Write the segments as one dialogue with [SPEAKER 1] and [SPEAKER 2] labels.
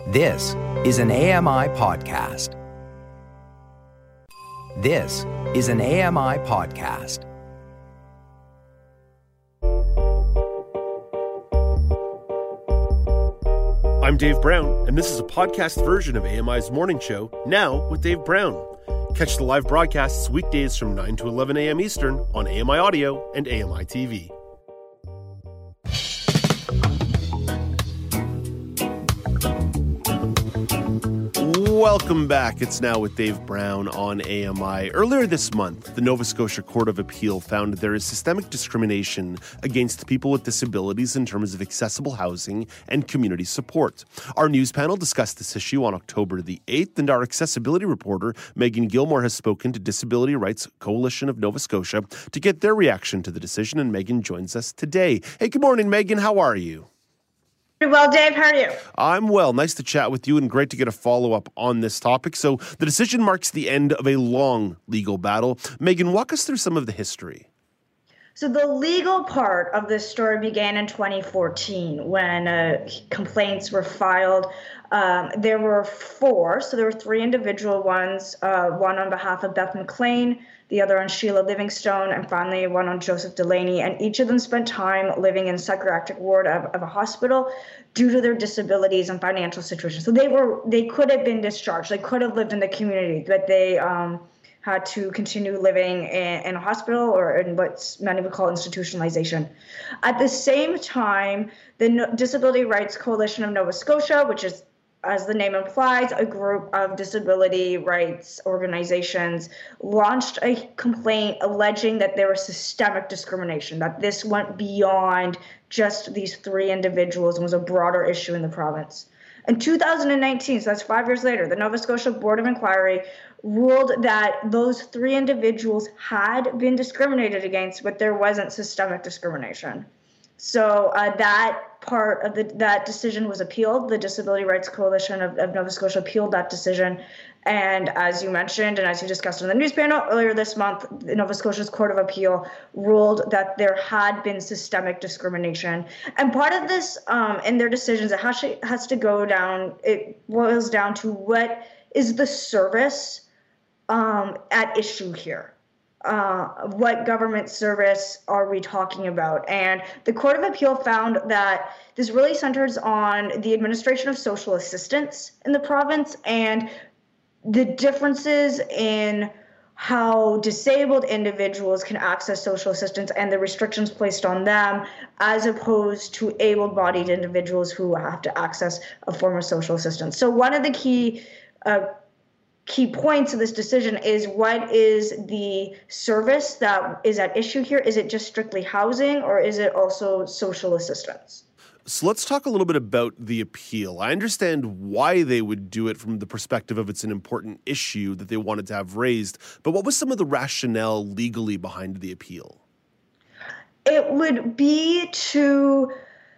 [SPEAKER 1] This is an AMI podcast. This is an AMI podcast.
[SPEAKER 2] I'm Dave Brown, and this is a podcast version of AMI's Morning Show, Now with Dave Brown. Catch the live broadcasts weekdays from 9 to 11 a.m. Eastern on AMI Audio and AMI TV. Welcome back. It's Now with Dave Brown on AMI. Earlier this month, the Nova Scotia Court of Appeal found there is systemic discrimination against people with disabilities in terms of accessible housing and community support. Our news panel discussed this issue on October the 8th, and our accessibility reporter, Megan Gilmore, has spoken to Disability Rights Coalition of Nova Scotia to get their reaction to the decision, and Megan joins us today. Hey, good morning, Megan. How are you?
[SPEAKER 3] Well, Dave, how are you?
[SPEAKER 2] I'm well. Nice to chat with you and great to get a follow-up on this topic. So the decision marks the end of a long legal battle. Megan, walk us through some of the history.
[SPEAKER 3] So the legal part of this story began in 2014 when complaints were filed. There were four. So there were three individual ones, one on behalf of Beth McLean, the other on Sheila Livingstone, and finally one on Joseph Delaney. And each of them spent time living in a psychiatric ward of a hospital due to their disabilities and financial situation. So they could have been discharged. They could have lived in the community, but they had to continue living in a hospital or in what many would call institutionalization. At the same time, the Disability Rights Coalition of Nova Scotia, which is, as the name implies, a group of disability rights organizations, launched a complaint alleging that there was systemic discrimination, that this went beyond just these three individuals and was a broader issue in the province. In 2019, so that's 5 years later, the Nova Scotia Board of Inquiry ruled that those three individuals had been discriminated against, but there wasn't systemic discrimination. So that part of that decision was appealed. The Disability Rights Coalition of Nova Scotia appealed that decision. And as you mentioned, and as you discussed in the news panel earlier this month, the Nova Scotia's Court of Appeal ruled that there had been systemic discrimination. And part of this, in their decisions, it has to go down, it boils down to what is the service at issue here. What government service are we talking about? And the Court of Appeal found that this really centers on the administration of social assistance in the province and the differences in how disabled individuals can access social assistance and the restrictions placed on them as opposed to able-bodied individuals who have to access a form of social assistance. So one of the key points of this decision is what is the service that is at issue here? Is it just strictly housing or is it also social assistance?
[SPEAKER 2] So let's talk a little bit about the appeal. I understand why they would do it from the perspective of it's an important issue that they wanted to have raised, but what was some of the rationale legally behind the appeal?
[SPEAKER 3] It would be to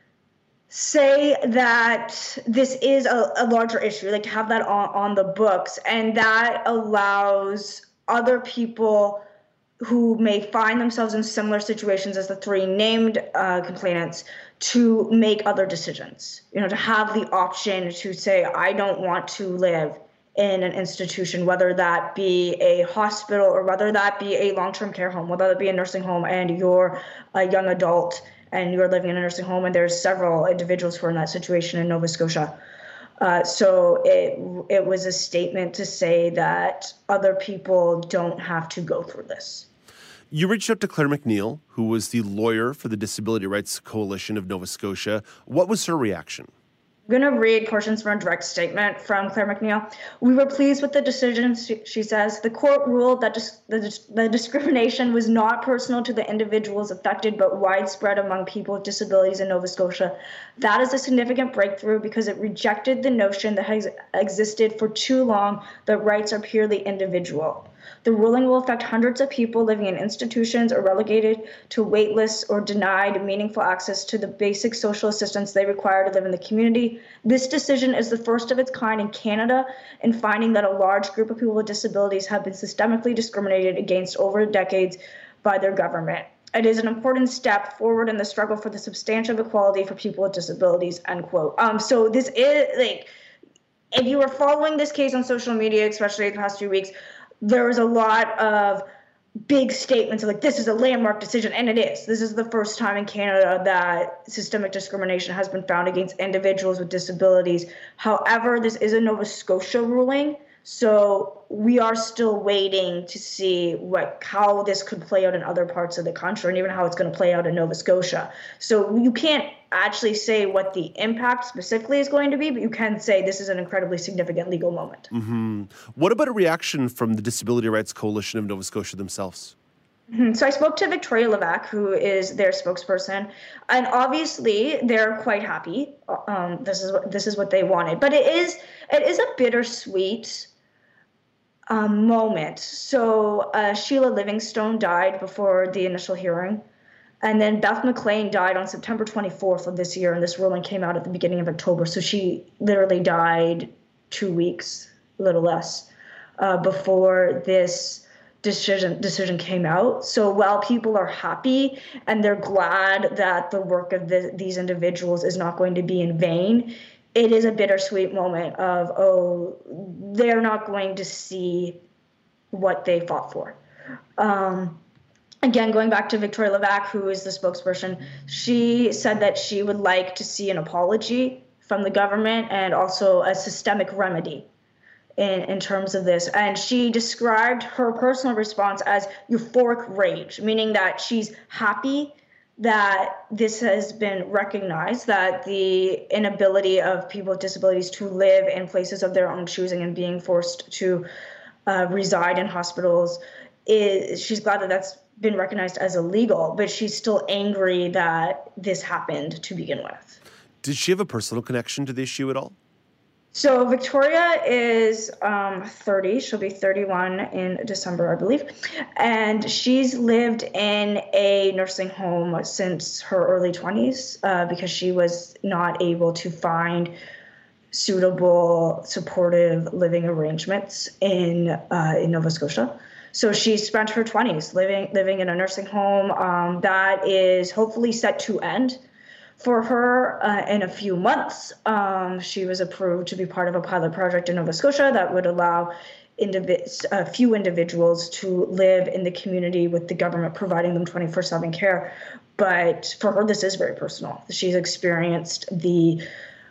[SPEAKER 3] say that this is a larger issue, like to have that on the books, and that allows other people who may find themselves in similar situations as the three named complainants to make other decisions, to have the option to say, I don't want to live in an institution, whether that be a hospital or whether that be a long-term care home, whether that be a nursing home and you're a young adult and you're living in a nursing home, and there's several individuals who are in that situation in Nova Scotia. So it was a statement to say that other people don't have to go through this.
[SPEAKER 2] You reached out to Claire McNeil, who was the lawyer for the Disability Rights Coalition of Nova Scotia. What was her reaction?
[SPEAKER 3] I'm going to read portions from a direct statement from Claire McNeil. We were pleased with the decision, she says. The court ruled that the discrimination was not personal to the individuals affected, but widespread among people with disabilities in Nova Scotia. That is a significant breakthrough because it rejected the notion that has existed for too long that rights are purely individual. The ruling will affect hundreds of people living in institutions or relegated to wait lists or denied meaningful access to the basic social assistance they require to live in the community. This decision is the first of its kind in Canada in finding that a large group of people with disabilities have been systemically discriminated against over decades by their government. It is an important step forward in the struggle for the substantial equality for people with disabilities, end quote. So this is if you were following this case on social media, especially the past few weeks, there was a lot of big statements of like, this is a landmark decision, and it is. This is the first time in Canada that systemic discrimination has been found against individuals with disabilities. However, this is a Nova Scotia ruling, so we are still waiting to see how this could play out in other parts of the country, and even how it's going to play out in Nova Scotia. So you can't actually say what the impact specifically is going to be, but you can say this is an incredibly significant legal moment.
[SPEAKER 2] Mm-hmm. What about a reaction from the Disability Rights Coalition of Nova Scotia themselves?
[SPEAKER 3] So I spoke to Victoria Levac, who is their spokesperson, and obviously they're quite happy. This is what they wanted, but it is a bittersweet moment. So Sheila Livingstone died before the initial hearing. And then Beth McLean died on September 24th of this year, and this ruling came out at the beginning of October. So she literally died 2 weeks, a little less, before this decision came out. So while people are happy and they're glad that the work of these individuals is not going to be in vain, it is a bittersweet moment of, they're not going to see what they fought for. Again, going back to Victoria Levac, who is the spokesperson, she said that she would like to see an apology from the government and also a systemic remedy in terms of this. And she described her personal response as euphoric rage, meaning that she's happy that this has been recognized, that the inability of people with disabilities to live in places of their own choosing and being forced to reside in hospitals she's glad that that's been recognized as illegal, but she's still angry that this happened to begin with.
[SPEAKER 2] Did she have a personal connection to the issue at all?
[SPEAKER 3] So Victoria is 30. She'll be 31 in December, I believe. And she's lived in a nursing home since her early 20s because she was not able to find suitable, supportive living arrangements in Nova Scotia. So she spent her 20s living in a nursing home that is hopefully set to end for her in a few months. She was approved to be part of a pilot project in Nova Scotia that would allow a few individuals to live in the community with the government providing them 24/7 care. But for her, this is very personal. She's experienced the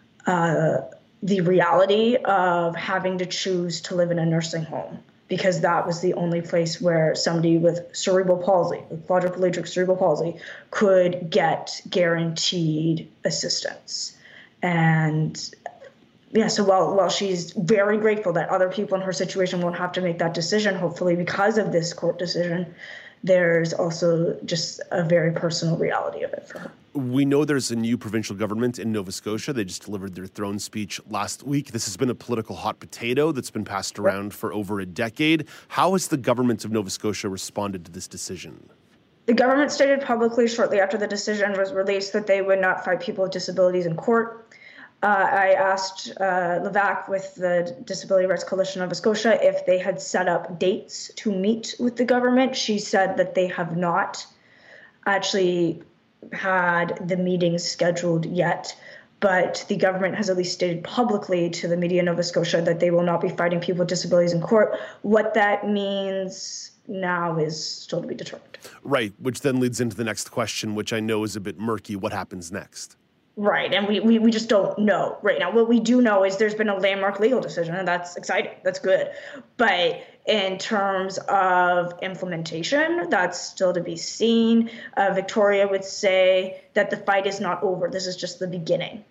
[SPEAKER 3] reality of having to choose to live in a nursing home, because that was the only place where somebody with cerebral palsy, with quadriplegic cerebral palsy, could get guaranteed assistance. And yeah, so while she's very grateful that other people in her situation won't have to make that decision, hopefully because of this court decision, there's also just a very personal reality of it for her.
[SPEAKER 2] We know there's a new provincial government in Nova Scotia. They just delivered their throne speech last week. This has been a political hot potato that's been passed around for over a decade. How has the government of Nova Scotia responded to this decision?
[SPEAKER 3] The government stated publicly shortly after the decision was released that they would not fight people with disabilities in court. I asked Levac with the Disability Rights Coalition of Nova Scotia if they had set up dates to meet with the government. She said that they have not actually had the meetings scheduled yet, but the government has at least stated publicly to the media in Nova Scotia that they will not be fighting people with disabilities in court. What that means now is still to be determined.
[SPEAKER 2] Right, which then leads into the next question, which I know is a bit murky. What happens next?
[SPEAKER 3] Right, and we just don't know right now. What we do know is there's been a landmark legal decision, and that's exciting. That's good. But in terms of implementation, that's still to be seen. Victoria would say that the fight is not over. This is just the beginning.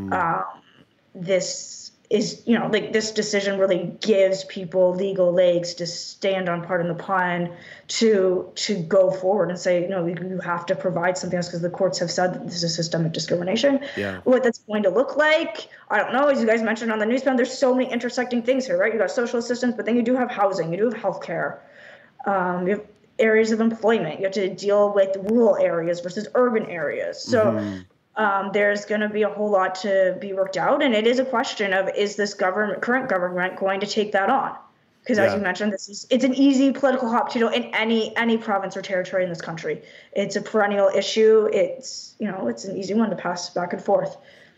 [SPEAKER 3] This is, this decision really gives people legal legs to stand on part in the pond to go forward and say, you have to provide something else because the courts have said that this is systemic discrimination. Yeah. What that's going to look like, I don't know. As you guys mentioned on the newspaper, there's so many intersecting things here, right? You got social assistance, but then you do have housing, you do have healthcare, you have areas of employment. You have to deal with rural areas versus urban areres. So there's going to be a whole lot to be worked out. And it is a question of, is this current government going to take that on? Because as you mentioned, it's an easy political hot potato in any province or territory in this country. It's a perennial issue. It's an easy one to pass back and forth.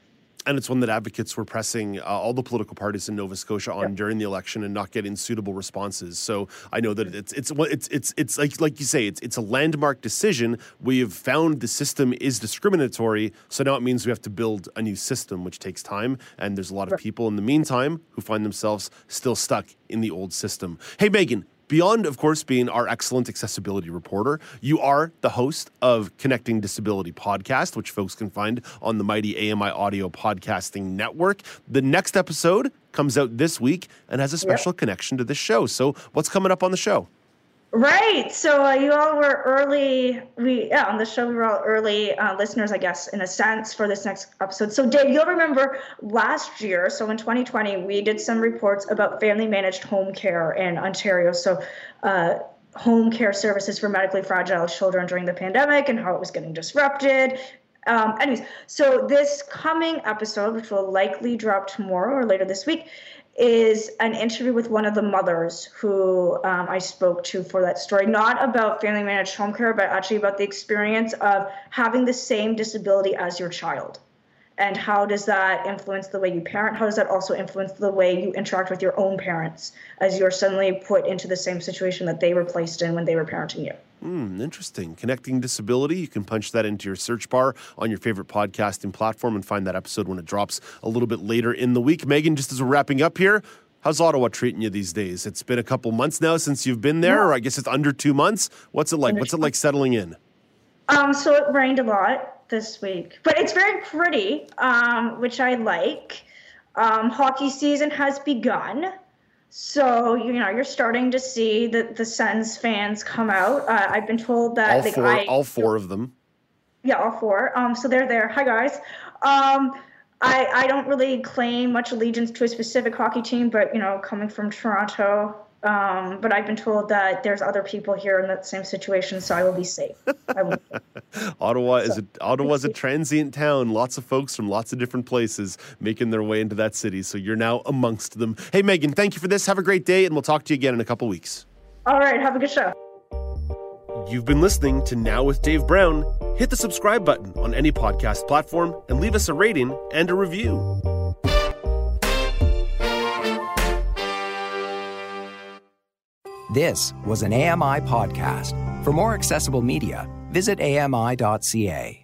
[SPEAKER 2] And it's one that advocates were pressing all the political parties in Nova Scotia on during the election and not getting suitable responses. So I know that it's like you say, it's a landmark decision. We have found the system is discriminatory, so now it means we have to build a new system, which takes time. And there's a lot of people in the meantime who find themselves still stuck in the old system. Hey, Megan. Beyond, of course, being our excellent accessibility reporter, you are the host of Connecting Disability podcast, which folks can find on the mighty AMI Audio Podcasting Network. The next episode comes out this week and has a special connection to this show. So what's coming up on the show?
[SPEAKER 3] Right. So you all were early. On the show, we were all early listeners, I guess, in a sense, for this next episode. So, Dave, you'll remember last year, so in 2020, we did some reports about family-managed home care in Ontario. So home care services for medically fragile children during the pandemic and how it was getting disrupted. Anyways, so this coming episode, which will likely drop tomorrow or later this week, is an interview with one of the mothers who I spoke to for that story, not about family managed home care, but actually about the experience of having the same disability as your child. And how does that influence the way you parent? How does that also influence the way you interact with your own parents as you're suddenly put into the same situation that they were placed in when they were parenting you?
[SPEAKER 2] Interesting. Connecting Disability. You can punch that into your search bar on your favorite podcasting platform and find that episode when it drops a little bit later in the week. Megan, just as we're wrapping up here, how's Ottawa treating you these days? It's been a couple months now since you've been there, or I guess it's under 2 months. What's it like? What's it like settling in?
[SPEAKER 3] So it rained a lot this week, but it's very pretty, which I like. Hockey season has begun. So, you're starting to see the Sens fans come out. I've been told that
[SPEAKER 2] all four of them.
[SPEAKER 3] Yeah, all four. So they're there. Hi, guys. I don't really claim much allegiance to a specific hockey team, but, coming from Toronto, but I've been told that there's other people here in that same situation, so I will be safe.
[SPEAKER 2] Ottawa's a transient town. Lots of folks from lots of different places making their way into that city, so you're now amongst them. Hey, Megan, thank you for this. Have a great day, and we'll talk to you again in a couple weeks.
[SPEAKER 3] All right, have a good show.
[SPEAKER 2] You've been listening to Now with Dave Brown. Hit the subscribe button on any podcast platform and leave us a rating and a review.
[SPEAKER 1] This was an AMI podcast. For more accessible media, visit ami.ca.